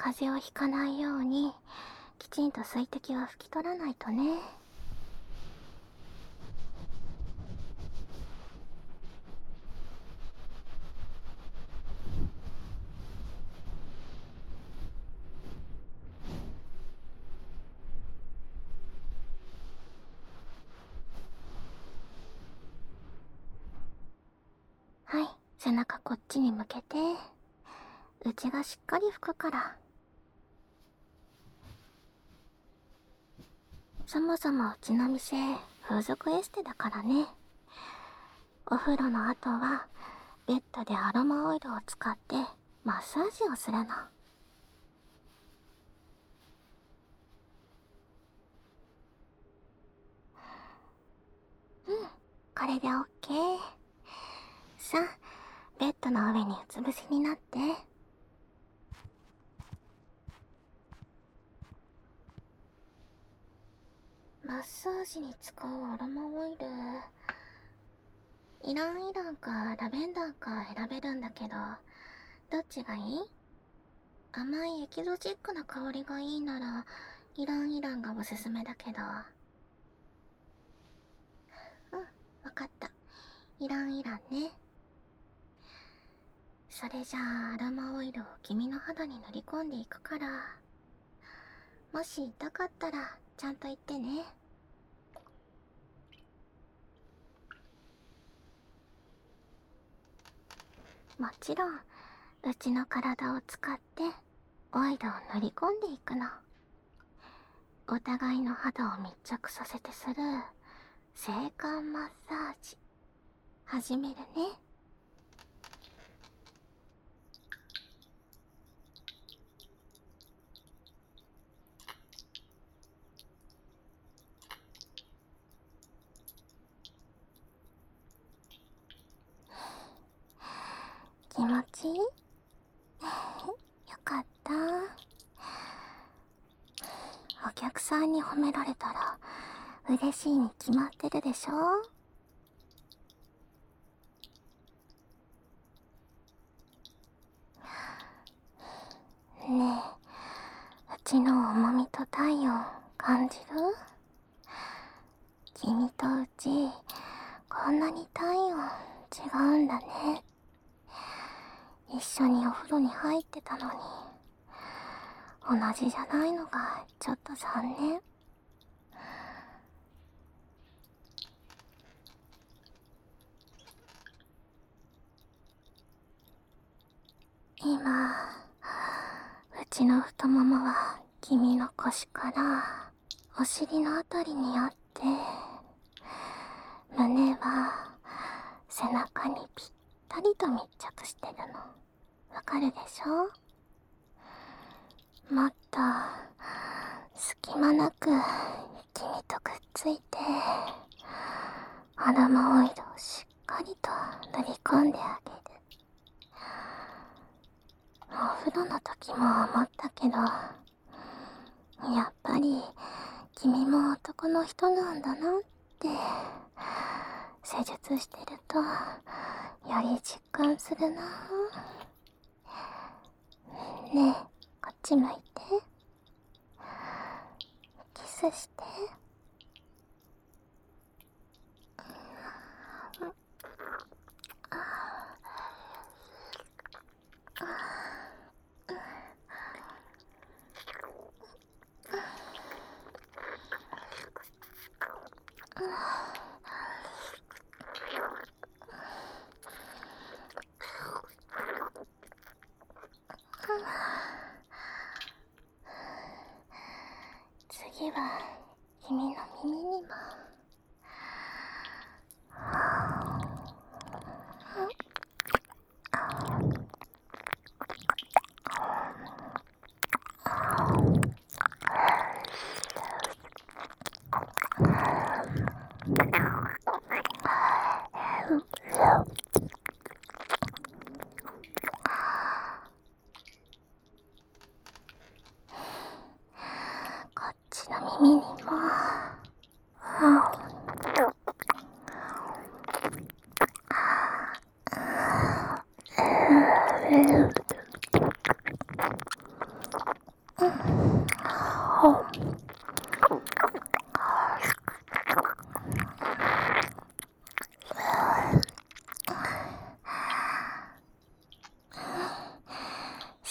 風邪をひかないようにきちんと水滴は拭き取らないとね。はい、背中こっちに向けて、内がしっかり拭くから。そもそもうちの店風俗エステだからね。お風呂の後はベッドでアロマオイルを使ってマッサージをするの。これでオッケー。さあ、ベッドの上にうつ伏せになって。マッサージに使うアロマオイル、イランイランかラベンダーか選べるんだけど、どっちがいい？甘いエキゾチックな香りがいいならイランイランがおすすめだけど。わかった。イランイランね。それじゃあアロマオイルを君の肌に塗り込んでいくから、もし痛かったらちゃんと言ってね。もちろんうちの体を使ってオイルを塗り込んでいくの。お互いの肌を密着させてする性感マッサージ始めるね。気持ちいい？よかった。お客さんに褒められたら嬉しいに決まってるでしょ。ねえ、うちの重みと体温感じる？君とうちこんなに体温違うんだね。一緒にお風呂に入ってたのに同じじゃないのがちょっと残念。今うちの太ももは君の腰からお尻のあたりにあって、胸は背中にぴったりと密着してるの。わかるでしょ？もっと隙間なく君とくっついてアロマオイルをしっかりと塗り込んであげる。お風呂の時も思ったけど、やっぱり君も男の人なんだなって施術してるとより実感するな。ねえ、こっち向いて。キスして。次は君の耳にも。こっちの耳にも。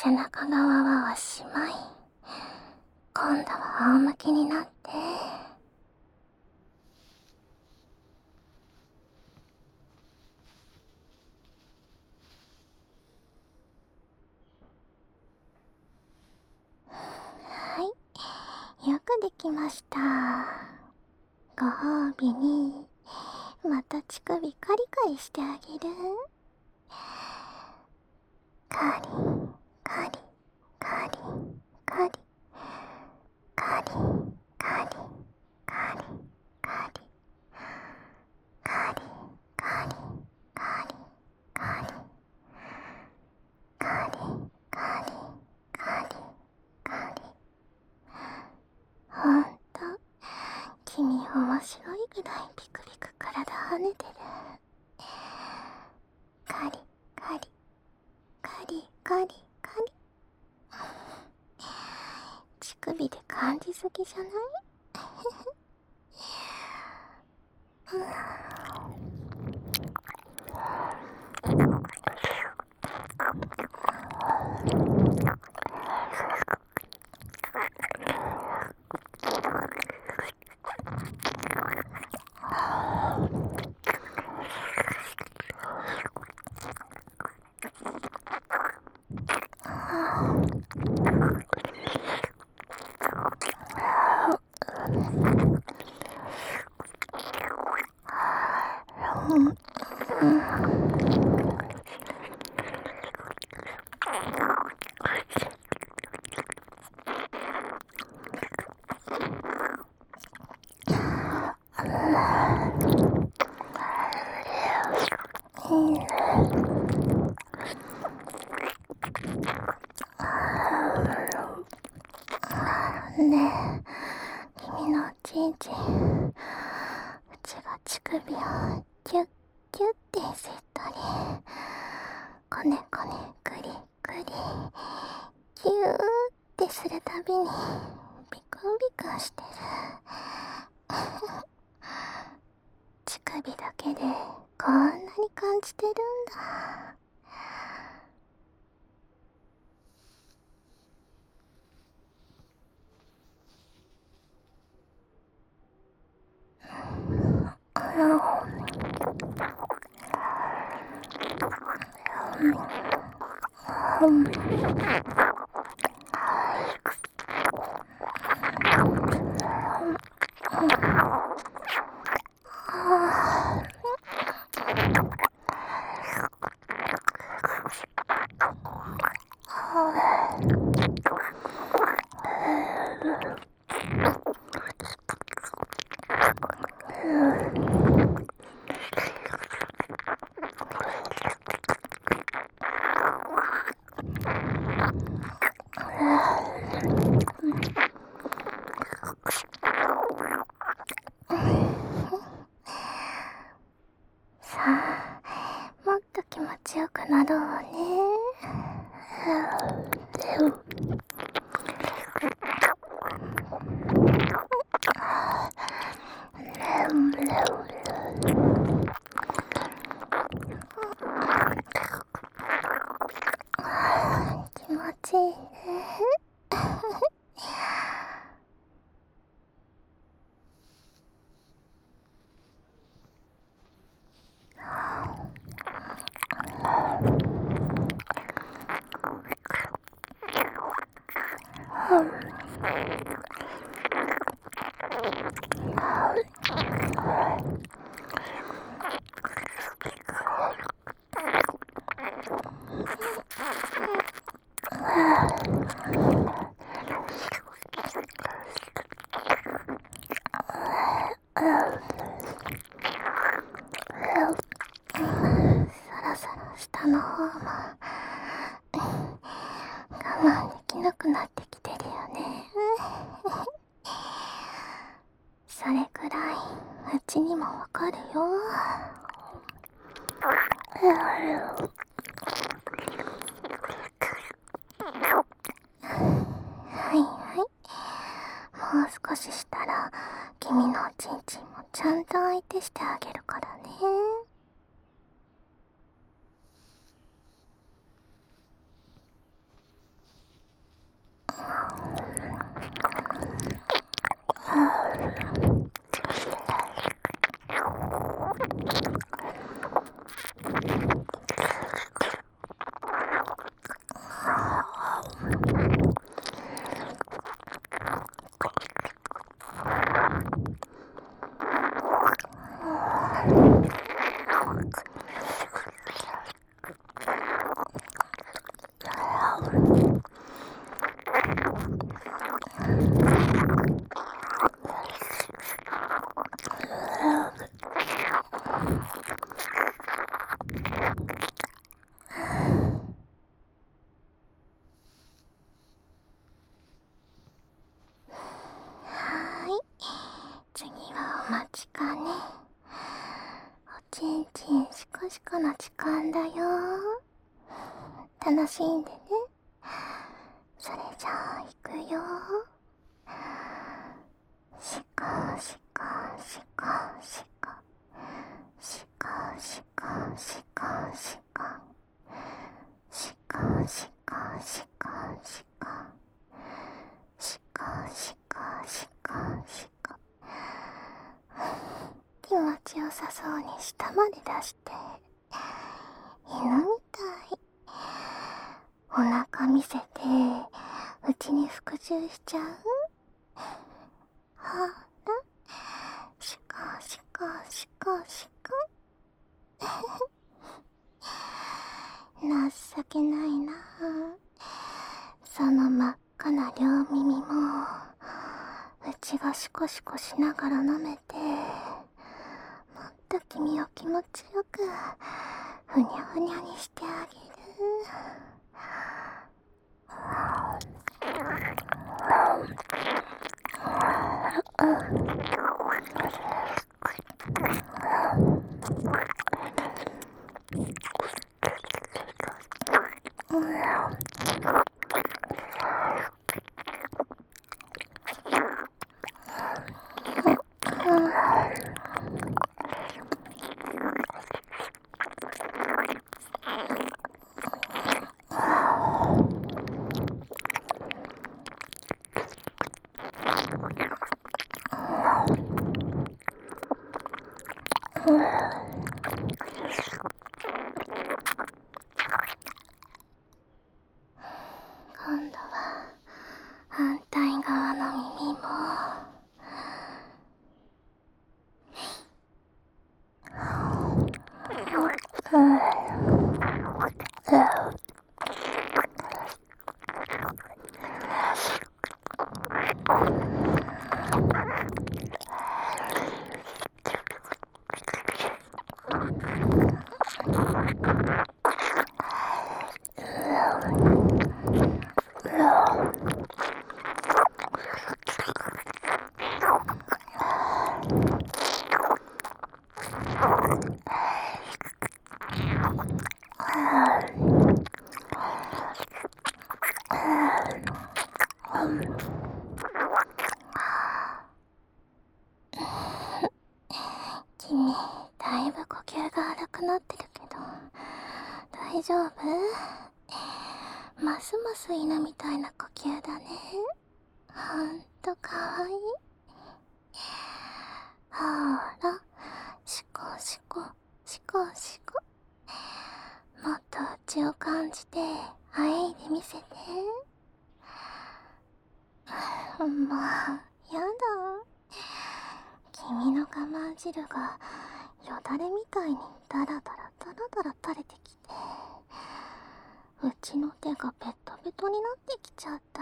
背中側はおしまい。今度は仰向きになって。はい、よくできました。ご褒美にまた乳首カリカリしてあげる。カリカリカリカリカリカリカリカリカリカリカリカリカリカリカリカリカリ。ほんと君面白いぐらいピクピク体跳ねてる。カリカリカリカリカリ。乳首で感じすぎじゃない？ねえ、君のおちんちん、うちが乳首をキュッキュッて吸ったり、こねこねくりくりキューってするたびにビクンビクンしてる。乳首だけでこんなに感じてるんだ。さあ、もっと気持ちよくなろうね。気持ちいいね。そろそろ下の方も我慢できなくなってきてるよね。それくらいうちにもわかるよ。はいはい、もう少ししたら君のおちんちんもちゃんと相手してあげるからね。 の時間だよ。楽しんでね。それじゃあ行くよ。シカシカシカシカシカシカシカシカシカシカシカシカシカシカシカシカ。気持ちよさそうに下まで出して犬みたい。お腹見せてうちに服従しちゃう。ほら、シカシカシカシカ。情けないな。その真っ赤な両耳もうちがシコシコしながら舐めて、もっと君を気持ちよくふにゃふにゃにしてあげる。今度は反対側の耳も。君、だいぶ呼吸が荒くなってるけど大丈夫？ますます犬みたいな呼吸だね。ほんとかわいい。ほら、シコシコシコシコ。もっと内を感じてあえいでみせて。もうやだ。君の我慢汁がよだれみたいにダラダラダラダラ垂れてきて、うちの手がベトベトになってきちゃった。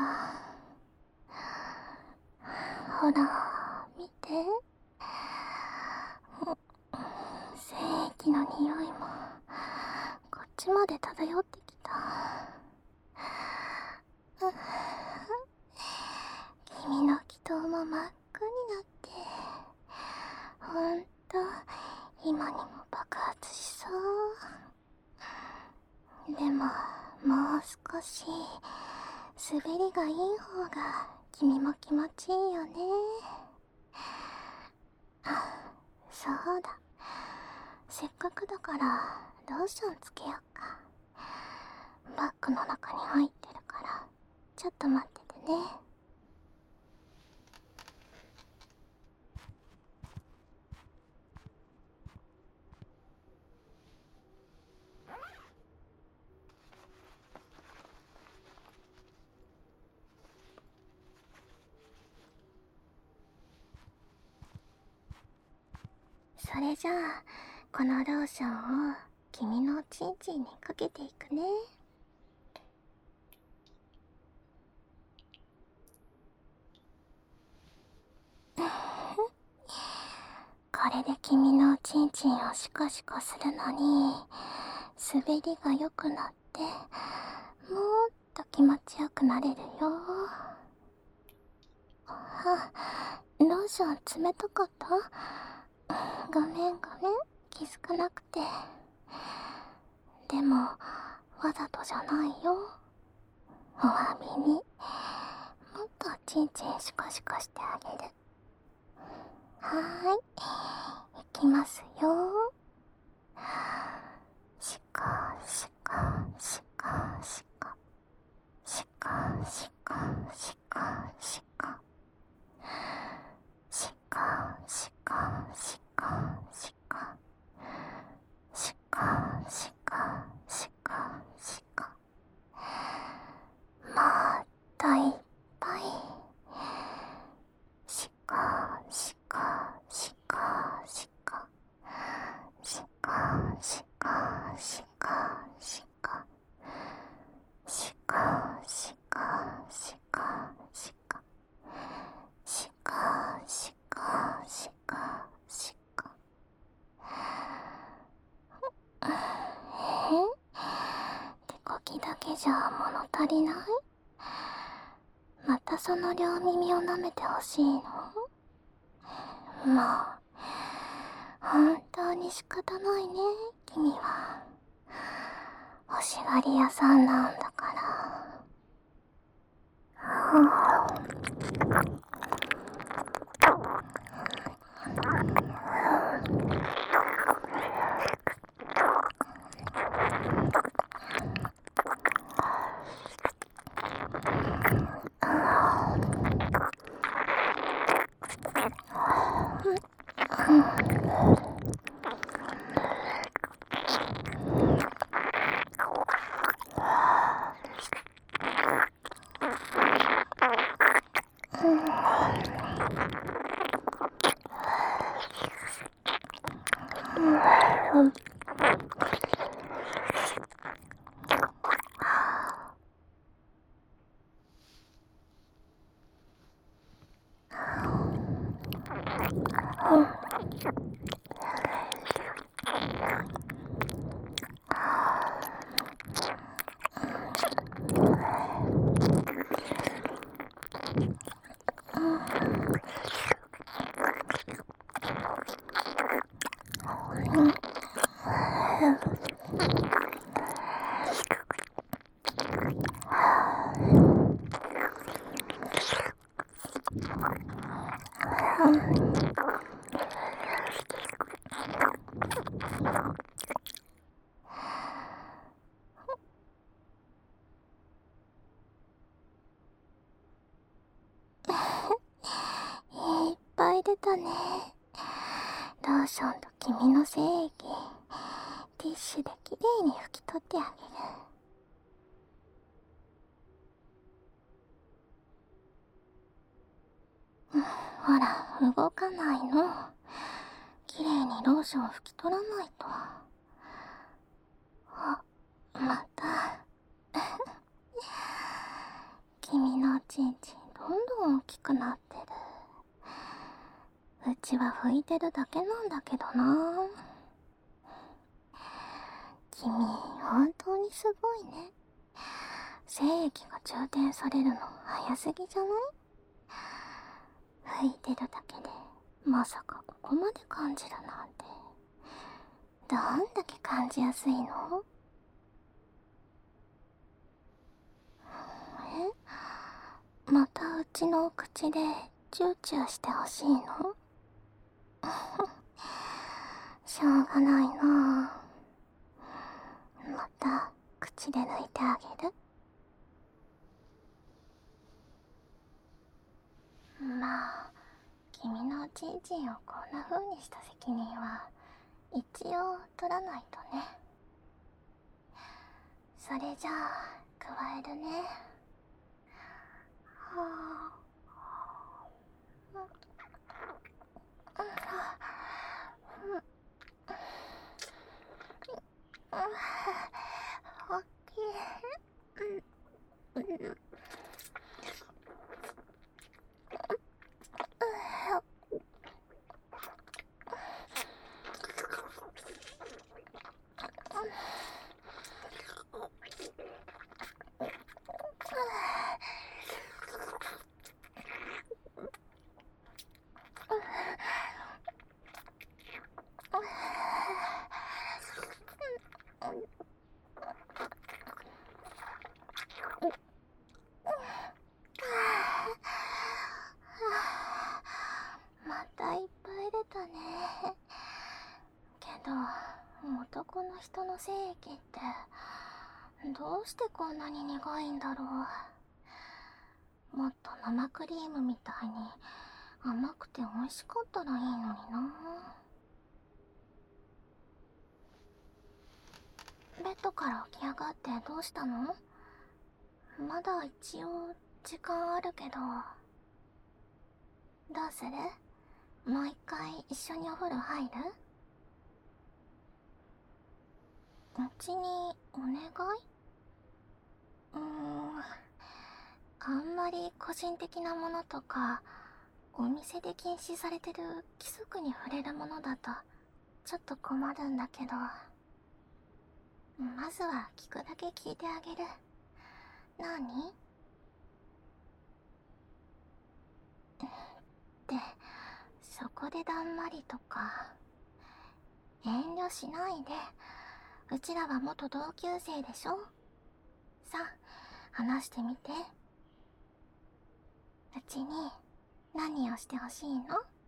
ほら見て、精液の匂いもこっちまで漂ってきた。君の気筒も真っ赤になって、ほんと今にも爆発しそう。でももう少し滑りがいい方が君も気持ちいいよね。そうだ、せっかくだからローションつけようか。バッグの中に入ってるからちょっと待っててね。それじゃあこのローションを君のチンチンにかけていくね。これで君のチンチンをシコシコするのに滑りが良くなってもっと気持ちよくなれるよ。あ、ローション冷たかった？ごめんごめん、気づかなくて。 でもわざとじゃないよ。お詫びにもっとチンチンシコシコしてあげる。はーい、いきますよ。シコシコシコシコシコシコシコシコシコシコシコシコシコシコシコシコ、もっといっぱいシコシコシコシコシコシコシコシコシコシコシコシコシコシコシコシコ、手こきだけじゃ物足りない？またその両耳を舐めてほしいの？もう本当に仕方ないね、君は。欲しがり屋さんなんだから。いっぱい出たね。ローションと君の精液、ティッシュできれいに拭き取ってあげる。ほら、動かないの。きれいにローション拭き取らないと。あ、また。君のおちんちんどんどん大きくなってる。うちは拭いてるだけなんだけどな。君、本当にすごいね。精液が充填されるの早すぎじゃない？拭いてるだけでまさかここまで感じるなんて。どんだけ感じやすいの？またうちのお口でチューチューしてほしいの？しょうがないな。また口で抜いてあげる。まあ、君のおちんちんをこんな風にした責任は一応取らないとね。それじゃあ加えるね。はあ、おっきい。 男の人の精液ってどうしてこんなに苦いんだろう。もっと生クリームみたいに甘くて美味しかったらいいのにな。ベッドから起き上がってどうしたの？まだ一応時間あるけど。どうする？もう一回一緒にお風呂入る？うちにお願い？あんまり個人的なものとかお店で禁止されてる規則に触れるものだとちょっと困るんだけど、まずは聞くだけ聞いてあげる。何？で、そこでだんまりとか遠慮しないで。うちらは元同級生でしょ。さあ、話してみて。うちに何をしてほしいの？